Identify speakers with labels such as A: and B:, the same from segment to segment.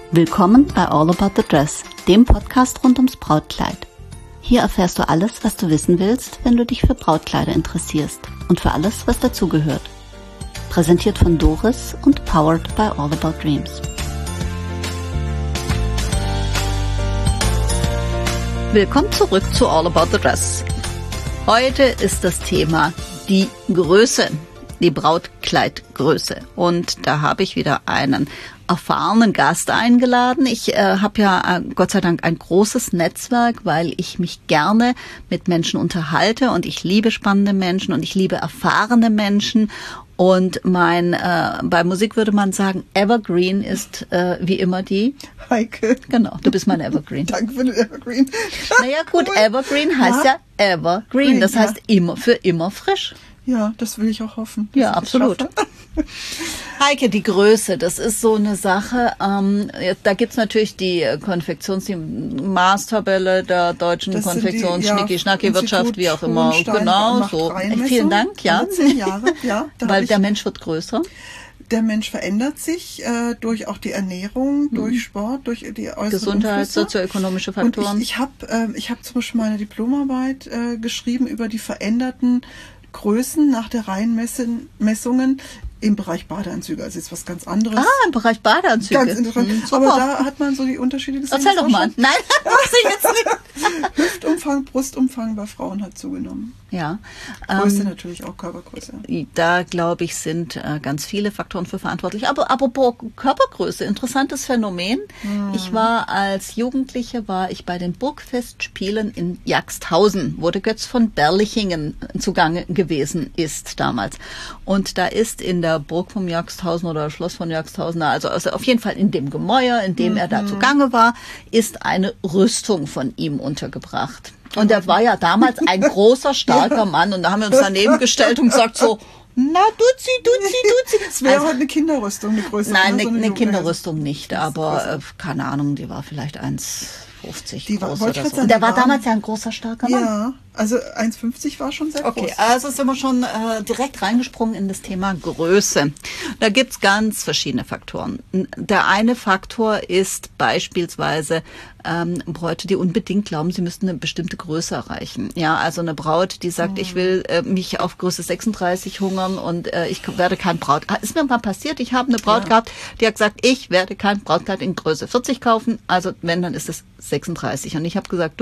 A: Willkommen bei All About the Dress, dem Podcast rund ums Brautkleid. Hier erfährst du alles, was du wissen willst, wenn du dich für Brautkleider interessierst und für alles, was dazugehört. Präsentiert von Doris und powered by All About Dreams. Willkommen zurück zu All About the Dress. Heute ist das Thema die Größe, die Brautkleidgröße. Und da habe ich wieder einen erfahrenen Gast eingeladen. Ich habe ja Gott sei Dank ein großes Netzwerk, weil ich mich gerne mit Menschen unterhalte und ich liebe spannende Menschen und ich liebe erfahrene Menschen. Und bei Musik würde man sagen, Evergreen ist wie immer die
B: Heike.
A: Genau, du bist mein Evergreen.
B: Danke für den Evergreen.
A: Naja gut, cool. Evergreen heißt ja Evergreen, das heißt immer für immer frisch.
B: Ja, das will ich auch hoffen.
A: Ja, absolut. Heike, die Größe, das ist so eine Sache. Da gibt's natürlich die die Maßtabelle der deutschen Konfektions-Schnicki-Schnacki-Wirtschaft, wie auch immer. Genau, so. Vielen Dank, ja.
B: 10 Jahre, ja.
A: Weil der Mensch wird größer.
B: Der Mensch verändert sich durch auch die Ernährung, durch Sport, durch die äußeren
A: Gesundheit,
B: Einflüsse.
A: sozioökonomische Faktoren.
B: Und ich hab zum Beispiel meine Diplomarbeit geschrieben über die veränderten Größen nach der Reihenmessungen im Bereich Badeanzüge. Also ist was ganz anderes.
A: Im Bereich Badeanzüge.
B: Ganz interessant. Aber da hat man so die Unterschiede gesehen.
A: Erzähl doch mal. Nein, weiß ich jetzt nicht.
B: Hüftumfang, Brustumfang bei Frauen hat zugenommen.
A: Ja.
B: Größe natürlich auch, Körpergröße.
A: Da, glaube ich, sind ganz viele Faktoren für verantwortlich. Aber apropos Körpergröße, interessantes Phänomen. Ich war als Jugendliche bei den Burgfestspielen in Jagsthausen, wo der Götz von Berlichingen zugange gewesen ist damals. Und da ist in der Burg vom Jagsthausen oder Schloss von Jagsthausen, also auf jeden Fall in dem Gemäuer, in dem er da zugange war, ist eine Rüstung von ihm untergebracht. Und er war ja damals ein großer, starker Mann. Und da haben wir uns daneben gestellt und gesagt so, na, Duzi.
B: Das wäre halt eine Kinderrüstung, eine größere.
A: Nein, eine Kinderrüstung nicht, aber keine Ahnung, die war vielleicht 1,50 groß oder so. Und der war damals ja ein großer, starker Mann.
B: Ja, also 1,50 war schon sehr groß.
A: Okay, also sind wir schon direkt reingesprungen in das Thema Größe. Da gibt's ganz verschiedene Faktoren. Der eine Faktor ist beispielsweise Bräute, die unbedingt glauben, sie müssten eine bestimmte Größe erreichen. Ja, also eine Braut, die sagt, ich will mich auf Größe 36 hungern und ich werde kein Brautkleid. Ist mir mal passiert, ich habe eine Braut gehabt, die hat gesagt, ich werde kein Brautkleid in Größe 40 kaufen. Also wenn, dann ist es 36. Und ich habe gesagt,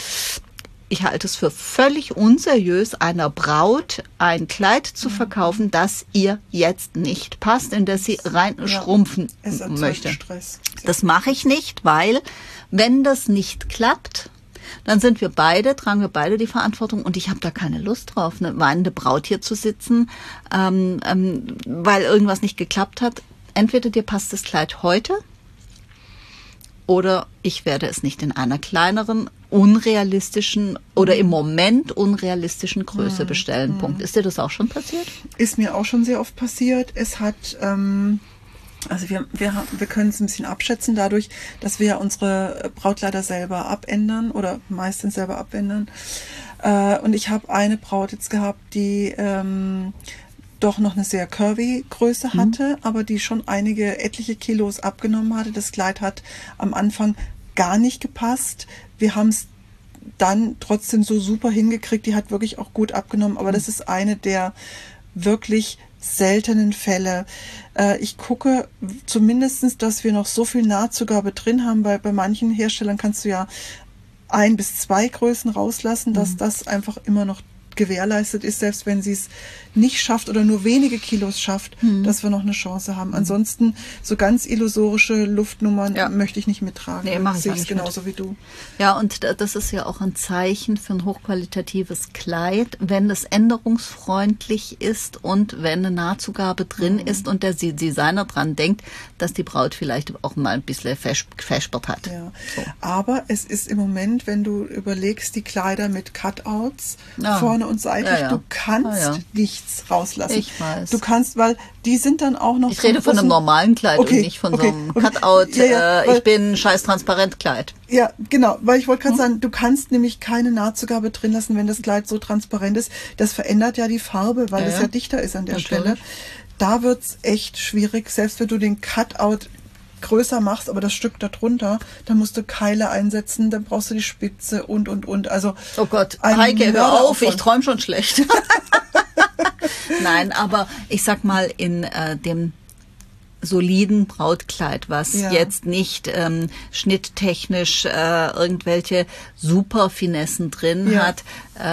A: ich halte es für völlig unseriös, einer Braut ein Kleid zu verkaufen, das ihr jetzt nicht passt, in das sie schrumpfen möchte.
B: Stress.
A: Das mache ich nicht, weil wenn das nicht klappt, dann tragen wir beide die Verantwortung und ich habe da keine Lust drauf, eine weinende Braut hier zu sitzen, weil irgendwas nicht geklappt hat. Entweder dir passt das Kleid heute oder ich werde es nicht in einer kleineren, unrealistischen oder im Moment unrealistischen Größe bestellen. Punkt. Ist dir das auch schon passiert?
B: Ist mir auch schon sehr oft passiert. Es hat, also wir können es ein bisschen abschätzen dadurch, dass wir unsere Brautkleider selber abändern oder meistens selber abändern. Und ich habe eine Braut jetzt gehabt, die doch noch eine sehr curvy Größe hatte, aber die schon etliche Kilos abgenommen hatte. Das Kleid hat am Anfang gar nicht gepasst. Wir haben es dann trotzdem so super hingekriegt. Die hat wirklich auch gut abgenommen, aber das ist eine der wirklich seltenen Fälle. Ich gucke zumindestens, dass wir noch so viel Nahtzugabe drin haben, weil bei manchen Herstellern kannst du ja 1 bis 2 Größen rauslassen, dass das einfach immer noch gewährleistet ist, selbst wenn sie es nicht schafft oder nur wenige Kilos schafft, dass wir noch eine Chance haben. Ansonsten so ganz illusorische Luftnummern möchte ich nicht mittragen.
A: Nee, mache ich auch nicht
B: genauso wie du.
A: Ja, und das ist ja auch ein Zeichen für ein hochqualitatives Kleid, wenn es änderungsfreundlich ist und wenn eine Nahtzugabe drin ist und der Designer dran denkt, dass die Braut vielleicht auch mal ein bisschen verspert hat.
B: Ja.
A: So.
B: Aber es ist im Moment, wenn du überlegst, die Kleider mit Cutouts vorne und seitlich, du kannst nichts rauslassen.
A: Ich weiß.
B: Du kannst, weil die sind dann auch noch...
A: Ich rede von einem normalen Kleid und nicht von so einem Cutout, ich bin scheiß transparent Kleid.
B: Ja, genau, weil ich wollte gerade sagen, du kannst nämlich keine Nahtzugabe drin lassen, wenn das Kleid so transparent ist. Das verändert ja die Farbe, weil es ja dichter ist an der Stelle. Da wird's echt schwierig, selbst wenn du den Cutout größer machst, aber das Stück darunter, dann musst du Keile einsetzen, dann brauchst du die Spitze und. Also
A: oh Gott, Heike, hör auf, ich träume schon schlecht. Nein, aber ich sag mal, in dem soliden Brautkleid, was jetzt nicht schnitttechnisch irgendwelche super Finessen drin hat,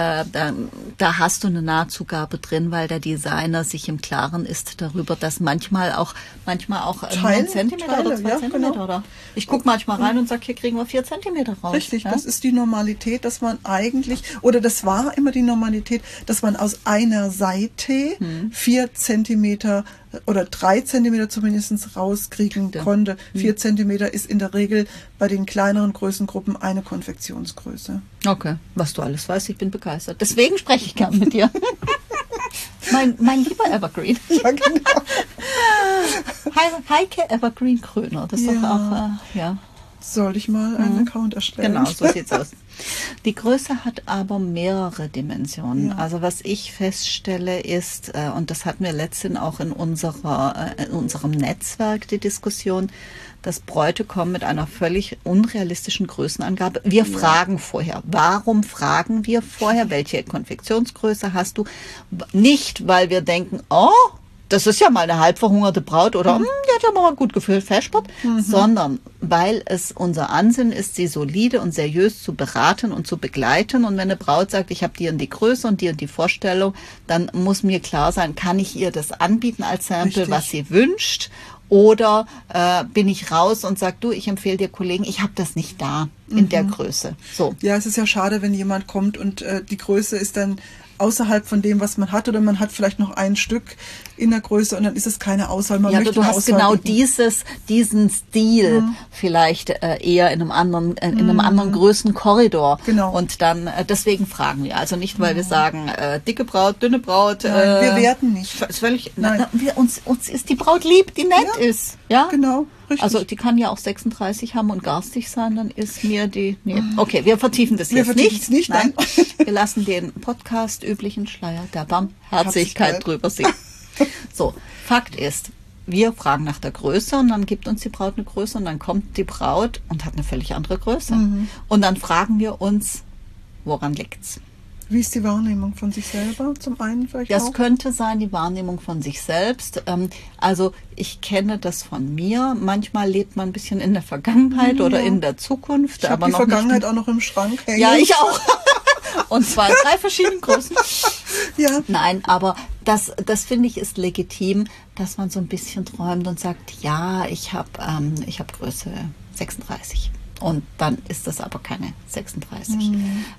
A: da hast du eine Nahtzugabe drin, weil der Designer sich im Klaren ist darüber, dass manchmal auch 9 Zentimeter oder 2 Zentimeter, genau. Oder ich gucke manchmal rein und sage, hier kriegen wir 4 Zentimeter raus.
B: Richtig, das ist die Normalität, dass man eigentlich, oder das war immer die Normalität, dass man aus einer Seite 4 Zentimeter oder 3 Zentimeter zumindest rauskriegen konnte. 4 Zentimeter ist in der Regel bei den kleineren Größengruppen eine Konfektionsgröße.
A: Okay, was du alles weißt, ich bin begeistert. Deswegen spreche ich gern mit dir. mein lieber Evergreen.
B: Ja, genau.
A: Heike Evergreen Kröner, das ist doch auch,
B: Soll ich mal einen Account erstellen?
A: Genau, so sieht's aus. Die Größe hat aber mehrere Dimensionen. Ja. Also was ich feststelle ist, und das hatten wir letztens auch in unserem Netzwerk die Diskussion, dass Bräute kommen mit einer völlig unrealistischen Größenangabe. Wir fragen vorher. Warum fragen wir vorher? Welche Konfektionsgröße hast du? Nicht, weil wir denken, das ist ja mal eine halb verhungerte Braut oder die hat ja mal ein gut gefüllt Feschbert, sondern weil es unser Ansinnen ist, sie solide und seriös zu beraten und zu begleiten. Und wenn eine Braut sagt, ich habe die und die Größe und die Vorstellung, dann muss mir klar sein, kann ich ihr das anbieten als Sample, was sie wünscht? Oder bin ich raus und sage, du, ich empfehle dir Kollegen, ich habe das nicht da in der Größe. So.
B: Ja, es ist ja schade, wenn jemand kommt und die Größe ist dann außerhalb von dem, was man hat, oder man hat vielleicht noch ein Stück in der Größe und dann ist es keine Auswahl. Man möchte
A: du hast genau diesen Stil vielleicht eher in einem anderen Größenkorridor.
B: Genau.
A: Und dann deswegen fragen wir. Also nicht, weil wir sagen, dicke Braut, dünne Braut.
B: Nein, wir werten nicht.
A: Völlig, uns ist die Braut lieb, die nett ist. Ja,
B: genau. Richtig.
A: Also die kann ja auch 36 haben und garstig sein, dann ist mir die... Nee. Okay, wir vertiefen das jetzt nicht. Nein. Wir lassen den Podcast üblichen Schleier der Barmherzigkeit drüber sehen. So, Fakt ist, wir fragen nach der Größe und dann gibt uns die Braut eine Größe und dann kommt die Braut und hat eine völlig andere Größe. Und dann fragen wir uns, woran liegt's?
B: Wie ist die Wahrnehmung von sich selber zum einen vielleicht
A: Das könnte sein, die Wahrnehmung von sich selbst. Also ich kenne das von mir. Manchmal lebt man ein bisschen in der Vergangenheit oder in der Zukunft.
B: Ich habe die Vergangenheit auch noch im Schrank hängen.
A: Ja, ich auch. Und zwar in 3 verschiedenen Größen.
B: Ja.
A: Nein, aber das finde ich ist legitim, dass man so ein bisschen träumt und sagt, ja, ich hab Größe 36. Und dann ist das aber keine 36.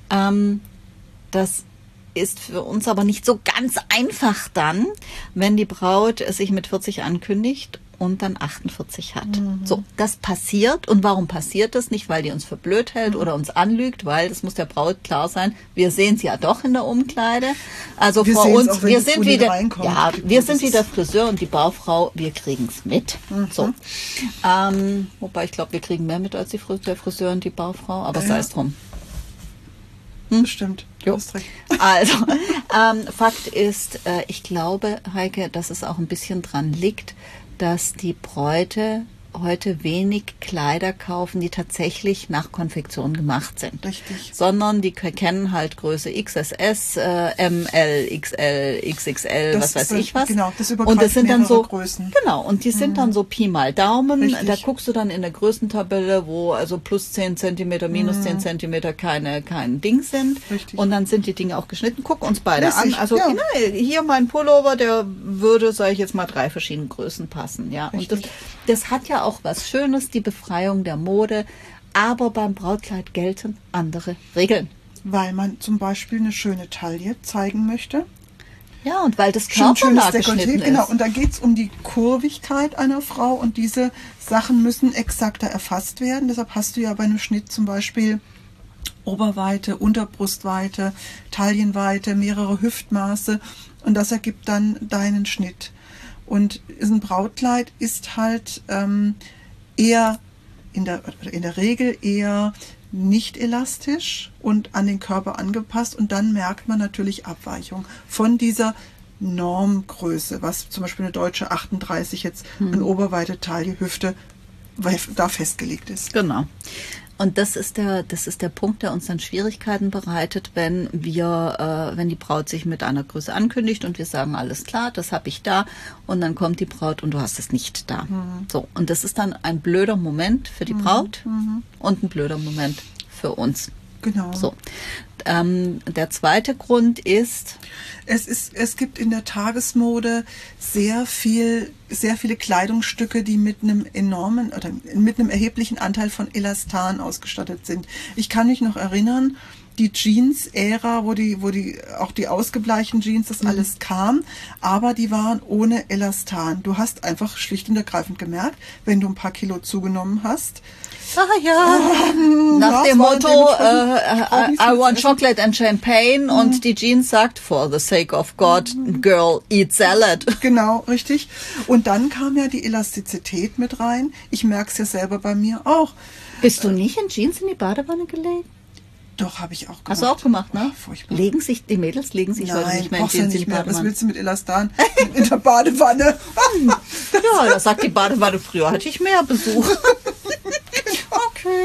A: Das ist für uns aber nicht so ganz einfach dann, wenn die Braut sich mit 40 ankündigt und dann 48 hat. So, das passiert. Und warum passiert das? Nicht, weil die uns für blöd hält oder uns anlügt, weil das muss der Braut klar sein. Wir sehen sie ja doch in der Umkleide. Also
B: wir
A: vor uns,
B: auch,
A: wir sind wie der Friseur und die Baufrau, wir kriegen es mit. So. Wobei ich glaube, wir kriegen mehr mit als der Friseur und die Baufrau, aber sei es drum.
B: Stimmt.
A: Jo. Also, Fakt ist, ich glaube, Heike, dass es auch ein bisschen dran liegt, dass die Bräute heute wenig Kleider kaufen, die tatsächlich nach Konfektion gemacht sind.
B: Richtig.
A: Sondern die kennen halt Größe XSS, ML, XL, XXL, was weiß ich was.
B: Genau, das
A: und das sind dann so
B: Größen.
A: Genau, und die sind dann so Pi mal Daumen.
B: Richtig.
A: Da guckst du dann in der Größentabelle, wo also plus 10 Zentimeter, minus 10 Zentimeter kein Ding sind.
B: Richtig.
A: Und dann sind die Dinge auch geschnitten. Guck uns beide an. Also
B: ja.
A: Hier mein Pullover, der würde, sage ich jetzt mal, 3 verschiedene Größen passen. Ja,
B: Richtig.
A: und das hat ja auch was Schönes, die Befreiung der Mode, aber beim Brautkleid gelten andere Regeln.
B: Weil man zum Beispiel eine schöne Taille zeigen möchte.
A: Ja, und weil das körpernah geschnitten ist.
B: Genau, und da geht es um die Kurvigkeit einer Frau und diese Sachen müssen exakter erfasst werden. Deshalb hast du ja bei einem Schnitt zum Beispiel Oberweite, Unterbrustweite, Taillenweite, mehrere Hüftmaße und das ergibt dann deinen Schnitt. Und ein Brautkleid ist halt eher in der Regel eher nicht elastisch und an den Körper angepasst und dann merkt man natürlich Abweichung von dieser Normgröße, was zum Beispiel eine deutsche 38 jetzt an Oberweite, Taille, Hüfte weil da festgelegt ist.
A: Genau. Und das ist der Punkt, der uns dann Schwierigkeiten bereitet, wenn die Braut sich mit einer Größe ankündigt und wir sagen, alles klar, das habe ich da, und dann kommt die Braut und du hast es nicht da. So, und das ist dann ein blöder Moment für die Braut und ein blöder Moment für uns.
B: Genau.
A: So. Der zweite Grund ist,
B: es gibt in der Tagesmode sehr viele Kleidungsstücke, die mit einem enormen oder mit einem erheblichen Anteil von Elastan ausgestattet sind. Ich kann mich noch erinnern, die Jeans-Ära, wo auch die ausgebleichten Jeans, das alles kam, aber die waren ohne Elastan. Du hast einfach schlicht und ergreifend gemerkt, wenn du ein paar Kilo zugenommen hast,
A: nach dem Motto, I want chocolate and champagne, und die Jeans sagt, for the sake of God, girl, eat salad.
B: Genau, richtig. Und dann kam ja die Elastizität mit rein. Ich merke es ja selber bei mir auch.
A: Bist du nicht in Jeans in die Badewanne gelegt?
B: Doch, habe ich auch gemacht.
A: Hast du auch gemacht, ne?
B: Furchtbar.
A: Die Mädels legen sich heute nicht mehr in Jeans in die Badewanne.
B: Was willst du mit Elastan in der Badewanne?
A: Ja, das sagt die Badewanne, früher hatte ich mehr Besuch. Okay.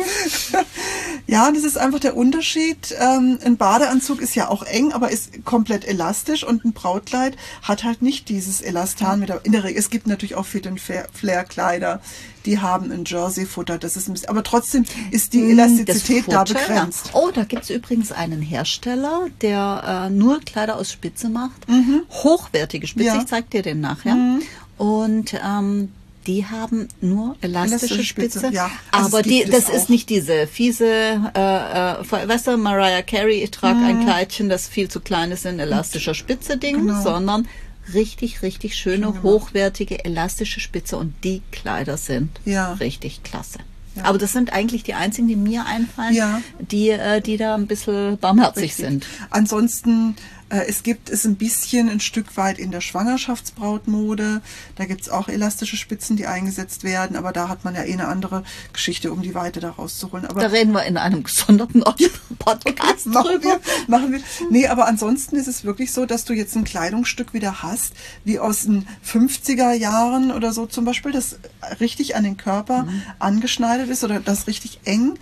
B: Ja, das ist einfach der Unterschied. Ein Badeanzug ist ja auch eng, aber ist komplett elastisch, und ein Brautkleid hat halt nicht dieses Elastan mit. In der Regel, es gibt natürlich auch Fit and Flare Kleider, die haben ein Jersey-Futter. Das ist ein bisschen, aber trotzdem ist die Elastizität da begrenzt.
A: Ja. Oh, da gibt es übrigens einen Hersteller, der nur Kleider aus Spitze macht. Hochwertige Spitze,
B: Ja.
A: Ich zeig dir den nachher. Und die haben nur elastische Spitze,
B: ja. Also
A: aber das ist nicht diese fiese, weißt du, Mariah Carey, ich trage ein Kleidchen, das viel zu klein ist, in elastischer Spitze Ding, sondern richtig, richtig schöne, hochwertige, elastische Spitze, und die Kleider sind richtig klasse. Ja. Aber das sind eigentlich die einzigen, die mir einfallen, die da ein bisschen barmherzig sind.
B: Ansonsten, es gibt es ein bisschen ein Stück weit in der Schwangerschaftsbrautmode. Da gibt es auch elastische Spitzen, die eingesetzt werden, aber da hat man ja eine andere Geschichte, um die Weite da rauszuholen. Aber
A: da reden wir in einem gesonderten Podcast drüber.
B: Machen wir. Nee, aber ansonsten ist es wirklich so, dass du jetzt ein Kleidungsstück wieder hast, wie aus den 50er Jahren oder so zum Beispiel, das richtig an den Körper angeschneidert ist oder das richtig eng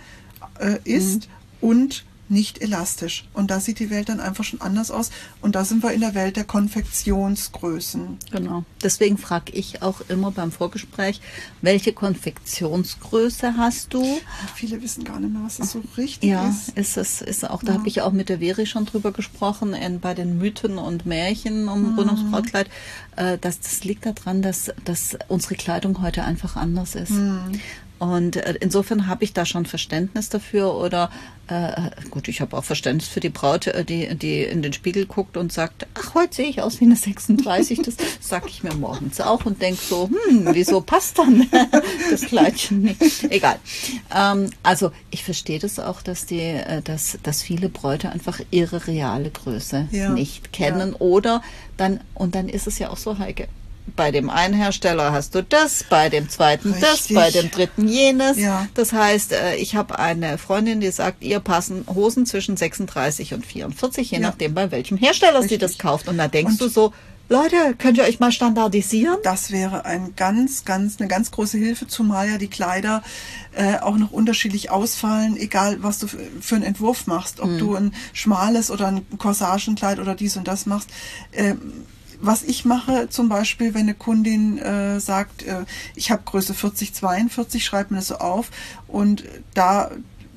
B: ist und nicht elastisch. Und da sieht die Welt dann einfach schon anders aus. Und da sind wir in der Welt der Konfektionsgrößen.
A: Genau. Deswegen frage ich auch immer beim Vorgespräch, welche Konfektionsgröße hast du?
B: Und viele wissen gar nicht mehr, was das so richtig ist.
A: Ist auch, da habe ich auch mit der Veri schon drüber gesprochen, bei den Mythen und Märchen um rund ums Brautkleid. Das liegt daran, dass unsere Kleidung heute einfach anders ist. Und insofern habe ich da schon Verständnis dafür, oder gut, ich habe auch Verständnis für die Braut, die in den Spiegel guckt und sagt, ach, heute sehe ich aus wie eine 36. Das sage ich mir morgens auch und denke so, wieso passt dann das Kleidchen nicht? Egal. Also ich verstehe das auch, dass viele Bräute einfach ihre reale Größe nicht kennen, oder dann ist es ja auch so, Heike. Bei dem einen Hersteller hast du das, bei dem zweiten das, bei dem dritten jenes.
B: Ja.
A: Das heißt, ich habe eine Freundin, die sagt, ihr passen Hosen zwischen 36 und 44, je nachdem, bei welchem Hersteller sie das kauft. Und da denkst du so, Leute, könnt ihr euch mal standardisieren?
B: Das wäre eine ganz große Hilfe, zumal ja die Kleider auch noch unterschiedlich ausfallen, egal was du für einen Entwurf machst, ob du ein schmales oder ein Corsagenkleid oder dies und das machst. Was ich mache zum Beispiel, wenn eine Kundin sagt, ich habe Größe 40, 42, schreibt mir das so auf, und da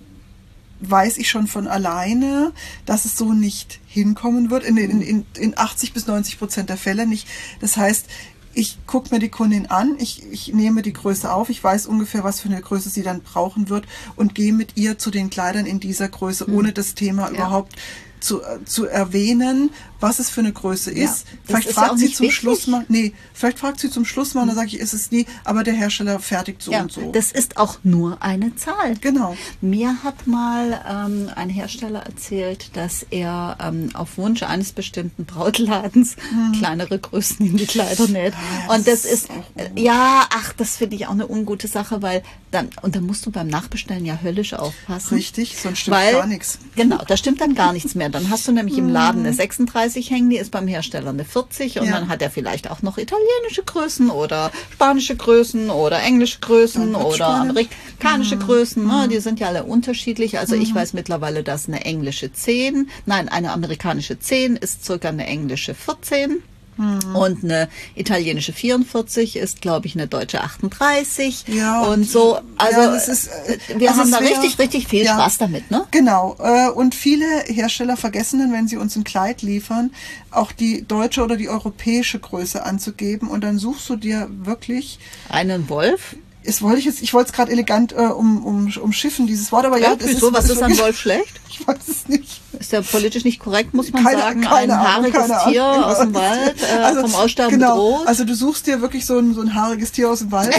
B: weiß ich schon von alleine, dass es so nicht hinkommen wird, in 80 bis 90% der Fälle nicht. Das heißt, ich gucke mir die Kundin an, ich nehme die Größe auf, ich weiß ungefähr, was für eine Größe sie dann brauchen wird, und gehe mit ihr zu den Kleidern in dieser Größe, ohne das Thema überhaupt zu erwähnen, was es für eine Größe ist. Vielleicht fragt sie zum Schluss mal, und dann sage ich, ist es nie, aber der Hersteller fertigt so und so.
A: Das ist auch nur eine Zahl.
B: Genau.
A: Mir hat mal ein Hersteller erzählt, dass er auf Wunsch eines bestimmten Brautladens kleinere Größen in die Kleider näht. Und das ist, das finde ich auch eine ungute Sache, weil dann musst du beim Nachbestellen ja höllisch aufpassen.
B: Richtig, sonst stimmt gar nichts.
A: Genau, da stimmt dann gar nichts mehr. mehr. Dann hast du nämlich im Laden eine 36 hängen, die ist beim Hersteller eine 40 und dann hat er vielleicht auch noch italienische Größen oder spanische Größen oder englische Größen oder amerikanische Größen. Ne? Die sind ja alle unterschiedlich. Also ich weiß mittlerweile, dass eine eine amerikanische 10 ist circa eine englische 14. Und eine italienische 44 ist, glaube ich, eine deutsche 38.
B: Ja,
A: und so. Also
B: ja, das ist,
A: wir haben da richtig viel Spaß damit, ne?
B: Genau. Und viele Hersteller vergessen dann, wenn sie uns ein Kleid liefern, auch die deutsche oder die europäische Größe anzugeben. Und dann suchst du dir wirklich
A: einen Wolf.
B: Ich wollte es gerade elegant umschiffen, dieses Wort, aber
A: wieso? Was ist an Wolf schlecht?
B: Ich weiß es nicht.
A: Ist ja politisch nicht korrekt, muss man sagen. Ein haariges Tier aus dem Wald, vom Aussterben bedroht.
B: Also du suchst dir wirklich so ein haariges Tier aus dem Wald,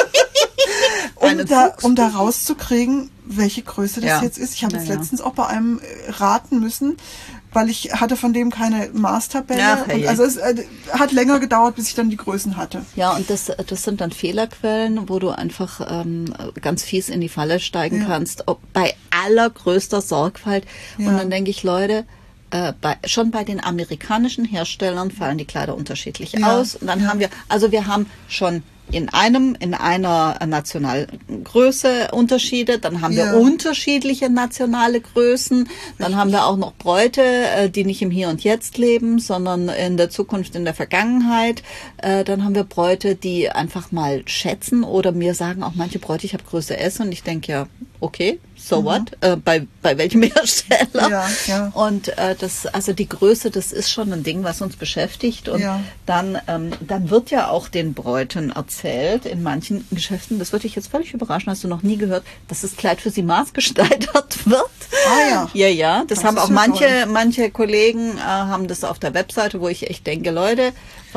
B: um da rauszukriegen, welche Größe das jetzt ist. Ich habe jetzt letztens auch bei einem raten müssen, weil ich hatte von dem keine Maßtabelle. Und also es hat länger gedauert, bis ich dann die Größen hatte.
A: Ja, und das sind dann Fehlerquellen, wo du einfach ganz fies in die Falle steigen kannst, bei allergrößter Sorgfalt. Ja. Und dann denke ich, Leute, schon bei den amerikanischen Herstellern fallen die Kleider unterschiedlich aus. Und dann haben wir schon in einer Nationalgröße Unterschiede, dann haben wir unterschiedliche nationale Größen, dann haben wir auch noch Bräute, die nicht im Hier und Jetzt leben, sondern in der Zukunft, in der Vergangenheit. Dann haben wir Bräute, die einfach mal schätzen oder mir sagen auch manche Bräute, ich habe Größe S und ich denke ja, okay, so what? Bei welchem Hersteller?
B: Ja.
A: Und die Größe, das ist schon ein Ding, was uns beschäftigt. Und dann wird ja auch den Bräuten erzählt in manchen Geschäften, das würde dich jetzt völlig überraschen, hast du noch nie gehört, dass das Kleid für sie maßgeschneidert wird.
B: Ah ja.
A: Ja. Das haben auch manche Kollegen haben das auf der Webseite, wo ich echt denke, Leute,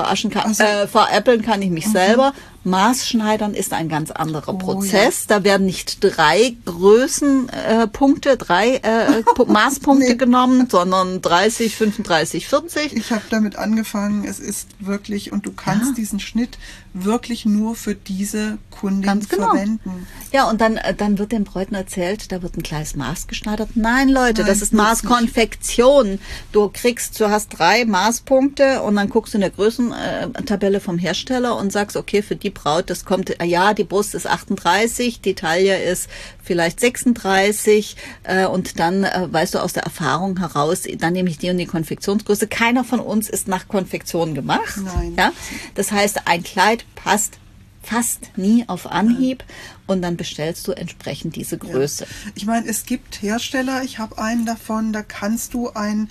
A: veräppeln kann ich mich selber. Maßschneidern ist ein ganz anderer Prozess. Da werden nicht 3 Größenpunkte, 3 Maßpunkte genommen, sondern 30, 35, 40.
B: Ich habe damit angefangen, es ist wirklich, und du kannst diesen Schnitt wirklich nur für diese Kundin verwenden.
A: Ja, und dann wird den Bräuten erzählt, da wird ein kleines Maß geschneidert. Nein, Leute, das ist Maßkonfektion. Du hast 3 Maßpunkte und dann guckst du in der Größentabelle vom Hersteller und sagst, okay, für die Braut, das kommt, die Brust ist 38, die Taille ist vielleicht 36 und dann weißt du aus der Erfahrung heraus, dann nehme ich die und die Konfektionsgröße. Keiner von uns ist nach Konfektion gemacht.
B: Nein.
A: Ja? Das heißt, ein Kleid passt fast nie auf Anhieb und dann bestellst du entsprechend diese Größe.
B: Ja. Ich meine, es gibt Hersteller, ich habe einen davon, da kannst du ein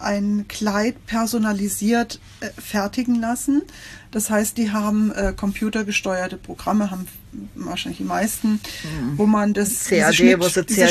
B: Kleid personalisiert fertigen lassen. Das heißt, die haben computergesteuerte Programme, haben wahrscheinlich die meisten, wo man das diese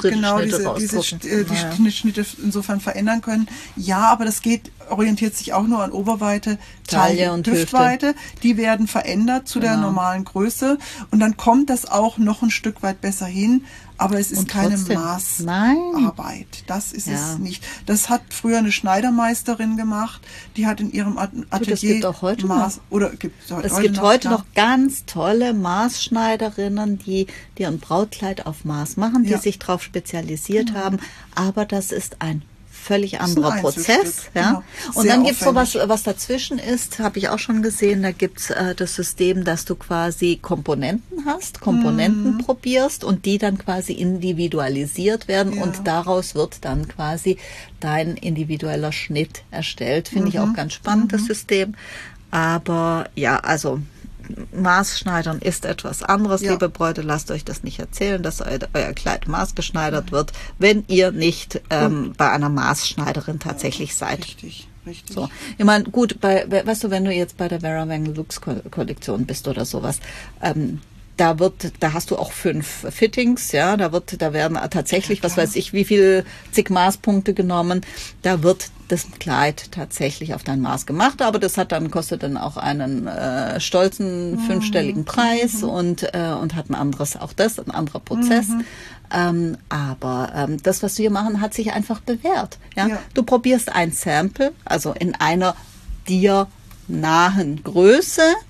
B: Schnitte insofern verändern können. Ja, aber das orientiert sich auch nur an Oberweite, Taille und Hüftweite. Die werden verändert zu der normalen Größe und dann kommt das auch noch ein Stück weit besser hin. Aber es ist keine Maßarbeit. Das ist es nicht. Das hat früher eine Schneidermeisterin gemacht. Die hat in ihrem Atelier
A: es gibt auch heute
B: Maß.
A: Es gibt heute noch ganz tolle Maßschneiderinnen, die ein Brautkleid auf Maß machen, die sich darauf spezialisiert haben. Aber das ist ein völlig anderer Prozess. Ja?
B: Genau.
A: Und dann gibt es sowas, was dazwischen ist, habe ich auch schon gesehen, da gibt es das System, dass du quasi Komponenten hast, probierst und die dann quasi individualisiert werden und daraus wird dann quasi dein individueller Schnitt erstellt. Finde ich auch ganz spannend, das System. Aber ja, also Maßschneidern ist etwas anderes. Liebe Bräute, lasst euch das nicht erzählen, dass euer Kleid maßgeschneidert wird, wenn ihr nicht bei einer Maßschneiderin tatsächlich seid.
B: Richtig.
A: So. Ich meine, gut, weißt du, wenn du jetzt bei der Vera Wang Lux Kollektion bist oder sowas, da hast du auch 5 Fittings, ja, da werden tatsächlich, was weiß ich, wie viel zig Maßpunkte genommen, da wird das Kleid tatsächlich auf dein Maß gemacht, aber das kostet dann auch einen stolzen 5-stelligen Preis und hat ein anderer Prozess. Aber das, was wir hier machen, hat sich einfach bewährt. Ja? Du probierst ein Sample, also in einer dir nahen Größe,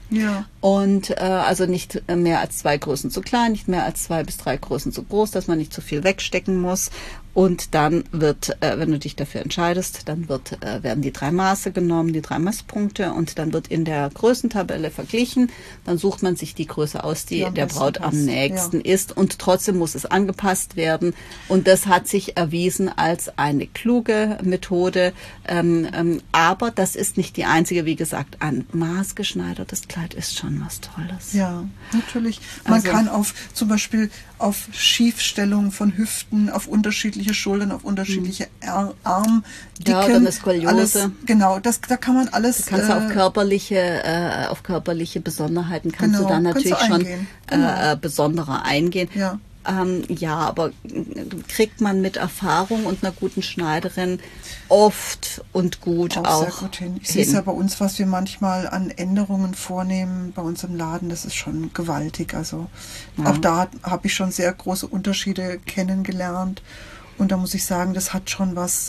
B: Ja.
A: Und also nicht mehr als 2 Größen zu klein, nicht mehr als 2 bis 3 Größen zu groß, dass man nicht zu viel wegstecken muss. Und dann wird, wenn du dich dafür entscheidest, dann werden die 3 Maße genommen, die 3 Messpunkte, und dann wird in der Größentabelle verglichen. Dann sucht man sich die Größe aus, die der Braut am nächsten ist. Und trotzdem muss es angepasst werden. Und das hat sich erwiesen als eine kluge Methode. Aber das ist nicht die einzige. Wie gesagt, ein maßgeschneidertes Kleid ist schon was Tolles.
B: Ja, natürlich. Man kann zum Beispiel auf Schiefstellung von Hüften, auf unterschiedliche Schultern, auf unterschiedliche Armdicken.
A: Ja, oder eine Skoliose.
B: Alles, genau, da kann man alles...
A: Du kannst auf körperliche Besonderheiten kannst du dann natürlich schon besonderer eingehen.
B: Ja.
A: Ja, aber kriegt man mit Erfahrung und einer guten Schneiderin oft und gut auch
B: sehr gut hin. Ich sehe es ja bei uns, was wir manchmal an Änderungen vornehmen bei uns im Laden, das ist schon gewaltig. Also auch da habe ich schon sehr große Unterschiede kennengelernt. Und da muss ich sagen, das hat schon was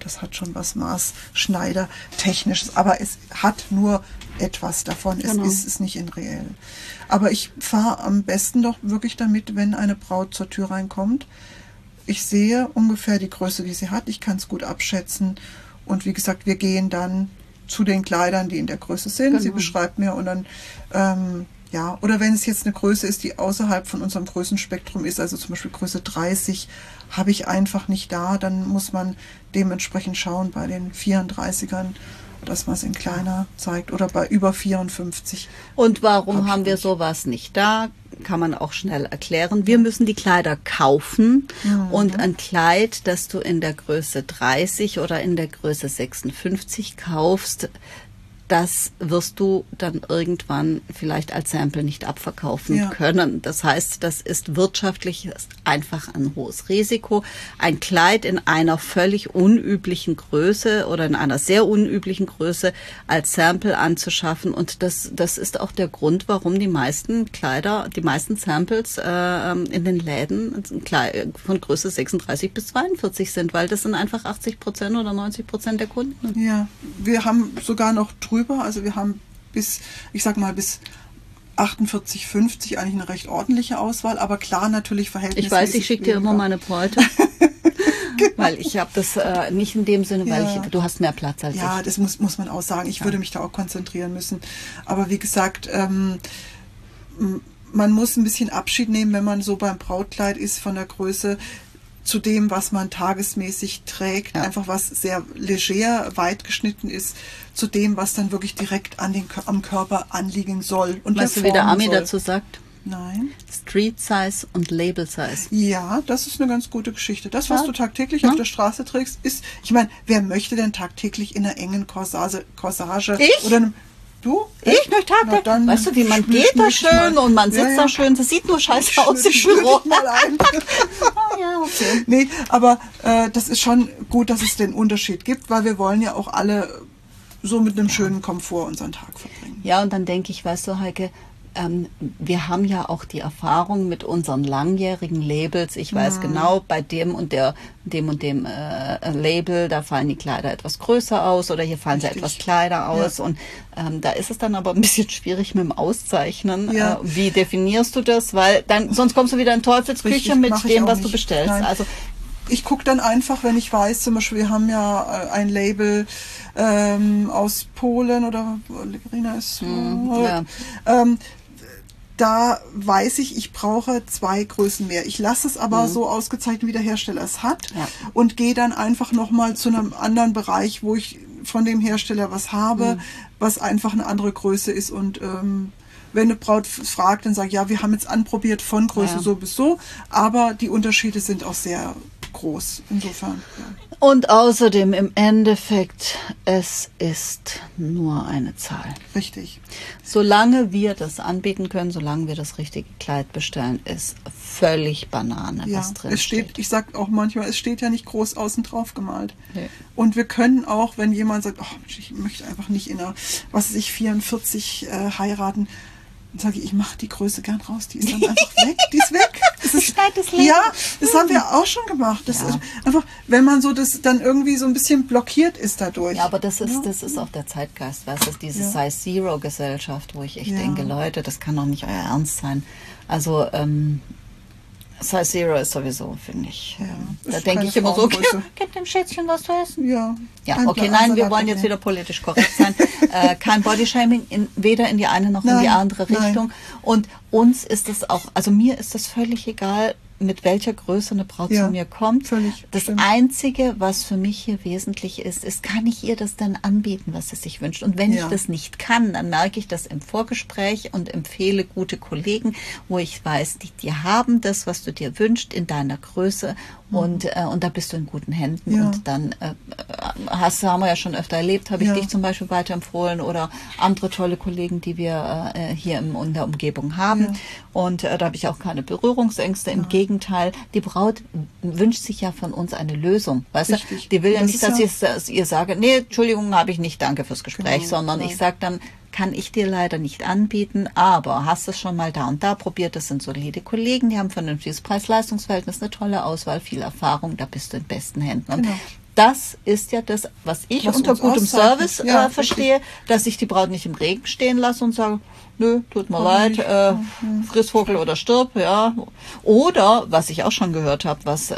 B: Maßschneider-Technisches. Aber es hat nur etwas davon.
A: Genau.
B: Es ist nicht in reell. Aber ich fahre am besten doch wirklich damit, wenn eine Braut zur Tür reinkommt. Ich sehe ungefähr die Größe, die sie hat. Ich kann es gut abschätzen. Und wie gesagt, wir gehen dann zu den Kleidern, die in der Größe sind. Genau. Sie beschreibt mir und dann... oder wenn es jetzt eine Größe ist, die außerhalb von unserem Größenspektrum ist, also zum Beispiel Größe 30, habe ich einfach nicht da, dann muss man dementsprechend schauen bei den 34ern, dass man es in kleiner zeigt, oder bei über 54.
A: Und warum haben wir sowas nicht da? Kann man auch schnell erklären. Wir müssen die Kleider kaufen und ein Kleid, das du in der Größe 30 oder in der Größe 56 kaufst, das wirst du dann irgendwann vielleicht als Sample nicht abverkaufen können. Das heißt, das ist wirtschaftlich einfach ein hohes Risiko. Ein Kleid in einer völlig unüblichen Größe oder in einer sehr unüblichen Größe als Sample anzuschaffen. Und das ist auch der Grund, warum die meisten Kleider, die meisten Samples in den Läden von Größe 36 bis 42 sind, weil das sind einfach 80% oder 90% der Kunden.
B: Ja, wir haben sogar noch also wir haben bis 48, 50 eigentlich eine recht ordentliche Auswahl, aber klar natürlich verhältnismäßig.
A: Ich weiß, ich schicke dir immer meine Bräute. Genau. Weil ich habe das nicht in dem Sinne, weil du hast mehr Platz als ich.
B: Ja, das muss man auch sagen. Ich würde mich da auch konzentrieren müssen. Aber wie gesagt, man muss ein bisschen Abschied nehmen, wenn man so beim Brautkleid ist von der Größe zu dem, was man tagesmäßig trägt, einfach was sehr leger, weit geschnitten ist, zu dem, was dann wirklich direkt am Körper anliegen soll. Und
A: weißt du, wie der Ami dazu sagt?
B: Nein.
A: Street Size und Label Size.
B: Ja, das ist eine ganz gute Geschichte. Das, was du tagtäglich auf der Straße trägst, ist, ich meine, wer möchte denn tagtäglich in einer engen Corsage
A: ich?
B: Oder einem Du?
A: Ich möchte tagtäglich. Weißt du, wie man geht da schön und man sitzt da schön. Das sieht nur scheiße aus im Büro.
B: Ja, okay. Nee, aber das ist schon gut, dass es den Unterschied gibt, weil wir wollen ja auch alle so mit einem schönen Komfort unseren Tag verbringen.
A: Ja, und dann denke ich, weißt du, Heike, wir haben ja auch die Erfahrung mit unseren langjährigen Labels. Ich weiß genau, bei dem und dem Label, da fallen die Kleider etwas größer aus oder hier fallen sie etwas kleiner aus. Ja. Und da ist es dann aber ein bisschen schwierig mit dem Auszeichnen. Ja. Wie definierst du das? Weil dann sonst kommst du wieder in Teufelsküche mit dem, was du bestellst.
B: Nein. Also ich gucke dann einfach, wenn ich weiß, zum Beispiel, wir haben ja ein Label aus Polen oder Legrina ist da weiß ich brauche 2 Größen mehr. Ich lasse es aber so ausgezeichnet, wie der Hersteller es hat und gehe dann einfach nochmal zu einem anderen Bereich, wo ich von dem Hersteller was habe, was einfach eine andere Größe ist. Und wenn eine Braut fragt, dann sage ich, ja, wir haben jetzt anprobiert von Größe so bis so, aber die Unterschiede sind auch sehr groß. Insofern,
A: Und außerdem im Endeffekt, es ist nur eine Zahl.
B: Richtig.
A: Solange wir das anbieten können, solange wir das richtige Kleid bestellen, ist völlig Banane, was drin steht.
B: Ich sage auch manchmal, es steht ja nicht groß außen drauf gemalt.
A: Nee.
B: Und wir können auch, wenn jemand sagt, ich möchte einfach nicht in einer, 44 heiraten, Und sage ich mache die Größe gern raus, die ist dann einfach weg, die ist weg. Das ist,
A: Leben.
B: ja, das haben wir auch schon gemacht. Das ist einfach, wenn man so das dann irgendwie so ein bisschen blockiert ist dadurch.
A: Ja, aber das ist auch der Zeitgeist, weißt du, diese Size-Zero-Gesellschaft, wo ich echt denke, Leute, das kann doch nicht euer Ernst sein. Also, Size Zero ist sowieso, finde ich. Da denke ich immer so, gib dem Schätzchen was zu essen.
B: Ja,
A: okay, nein, wir wollen jetzt wieder politisch korrekt sein. Kein Bodyshaming, weder in die eine noch in die andere Richtung. Und uns ist es auch, also mir ist das völlig egal, mit welcher Größe eine Braut zu mir kommt. Das Einzige, was für mich hier wesentlich ist, kann ich ihr das denn anbieten, was sie sich wünscht. Und wenn ich das nicht kann, dann merke ich das im Vorgespräch und empfehle gute Kollegen, wo ich weiß, die haben das, was du dir wünschst, in deiner Größe. Und da bist du in guten Händen. Ja. Und dann haben wir ja schon öfter erlebt, habe ich dich zum Beispiel weiterempfohlen oder andere tolle Kollegen, die wir hier in der Umgebung haben. Ja. Und da habe ich auch keine Berührungsängste. Im Gegenteil, die Braut wünscht sich ja von uns eine Lösung. Weißt du? Die will ja nicht, dass ich ihr sage, nee, Entschuldigung, habe ich nicht, danke fürs Gespräch, sondern ich sage dann, kann ich dir leider nicht anbieten, aber hast es schon mal da und da probiert, das sind solide Kollegen, die haben ein vernünftiges Preis-Leistungs-Verhältnis, eine tolle Auswahl, viel Erfahrung, da bist du in besten Händen. Und das ist ja das, was ich unter gutem Service verstehe, dass ich die Braut nicht im Regen stehen lasse und sage, nö, tut mir leid, friss Vogel oder stirb, ja. Oder, was ich auch schon gehört habe, was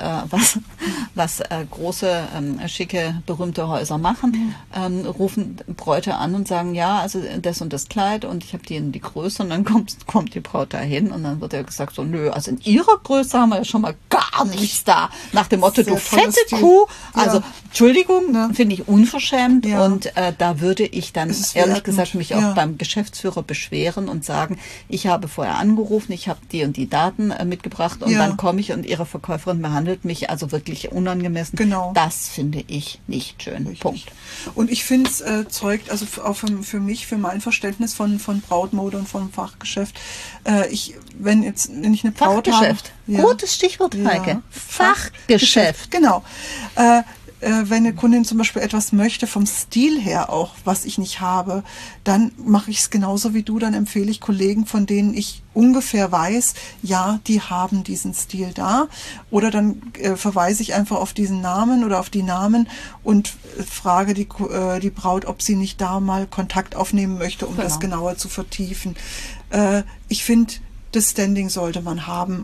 A: große, schicke, berühmte Häuser machen, rufen Bräute an und sagen, ja, also das und das Kleid und ich habe die in die Größe und dann kommt die Braut dahin und dann wird ja gesagt so, nö, also in ihrer Größe haben wir ja schon mal gar nichts da. Nach dem Motto, du fette Kuh. Also, Entschuldigung, finde ich unverschämt und da würde ich dann ehrlich gesagt mich auch beim Geschäftsführer beschweren und sagen, ich habe vorher angerufen, ich habe die und die Daten mitgebracht und dann komme ich und ihre Verkäuferin behandelt mich also wirklich unangemessen. Genau. Das finde ich nicht schön. Richtig. Punkt.
B: Und ich finde es zeugt, also auch für mich, für mein Verständnis von Brautmode und vom Fachgeschäft, wenn ich eine Braut
A: Fachgeschäft.
B: habe...
A: Gutes Stichwort, Heike. Fachgeschäft.
B: Genau. Wenn eine Kundin zum Beispiel etwas möchte, vom Stil her auch, was ich nicht habe, dann mache ich es genauso wie du. Dann empfehle ich Kollegen, von denen ich ungefähr weiß, ja, die haben diesen Stil da. Oder dann verweise ich einfach auf diesen Namen oder auf die Namen und frage die Braut, ob sie nicht da mal Kontakt aufnehmen möchte, um das genauer zu vertiefen. Ich finde, das Standing sollte man haben,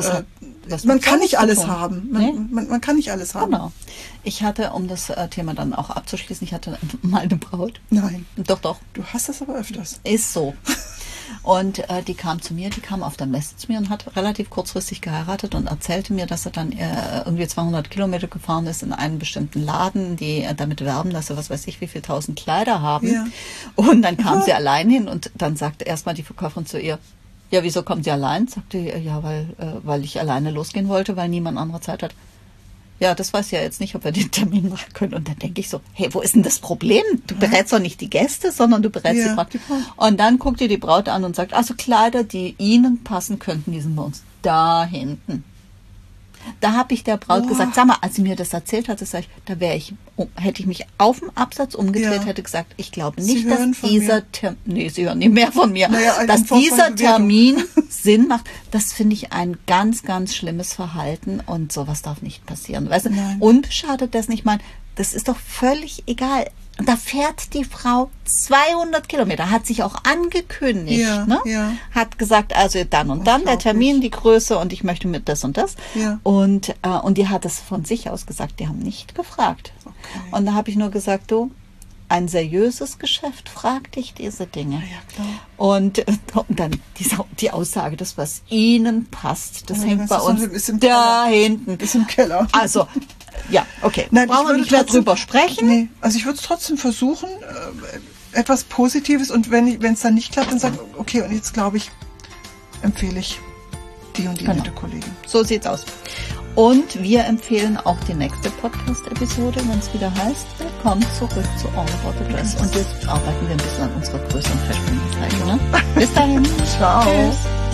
B: man kann nicht alles haben. Man kann nicht alles haben.
A: Genau. Ich hatte, um das Thema dann auch abzuschließen, ich hatte mal eine Braut.
B: Nein.
A: Doch.
B: Du hast das aber öfters.
A: Ist so. Und die kam zu mir, die kam auf der Messe zu mir und hat relativ kurzfristig geheiratet und erzählte mir, dass er dann irgendwie 200 Kilometer gefahren ist in einen bestimmten Laden, die damit werben, dass sie was weiß ich wie viel 1000 Kleider haben. Ja. Und dann kam sie allein hin und dann sagte erstmal die Verkäuferin zu ihr, ja, wieso kommt sie allein? Sagte ja, weil ich alleine losgehen wollte, weil niemand andere Zeit hat. Ja, das weiß ich ja jetzt nicht, ob wir den Termin machen können. Und dann denke ich so, hey, wo ist denn das Problem? Du berätst doch nicht die Gäste, sondern du berätst die Braut. Und dann guckt ihr die Braut an und sagt, also Kleider, die Ihnen passen könnten, die sind bei uns da hinten. Da habe ich der Braut gesagt, sag mal, als sie mir das erzählt hatte, sag ich, hätte ich mich auf dem Absatz umgedreht, hätte gesagt, ich glaube nicht, dass dieser Termin, nee, Sie hören nicht mehr von mir, dass dieser Termin Sinn macht. Das finde ich ein ganz, ganz schlimmes Verhalten und sowas darf nicht passieren. Weißt du, unbeschadet das nicht, das ist doch völlig egal. Und da fährt die Frau 200 Kilometer, hat sich auch angekündigt, hat gesagt, also dann und dann der Termin, die Größe und ich möchte mit das und das. Ja. Und die hat es von sich aus gesagt, die haben nicht gefragt. Okay. Und da habe ich nur gesagt, du, ein seriöses Geschäft fragt dich diese Dinge. Ja, klar. Und dann die Aussage, das, was Ihnen passt, das hängt bei uns da hinten.
B: Ist im Keller.
A: Also, ja, okay. Nein, brauchen wir nicht mehr drüber sprechen?
B: Nee, also ich würde es trotzdem versuchen, etwas Positives und wenn es dann nicht klappt, dann sagen, okay, und jetzt glaube ich, empfehle ich die und die nette Kollegin.
A: So sieht's aus. Und wir empfehlen auch die nächste Podcast-Episode, wenn es wieder heißt, willkommen zurück zu All About the Dress. Und jetzt arbeiten wir ein bisschen an unserer größeren Verständnis. Ne? Bis dahin.
B: Ciao.
A: Tschüss.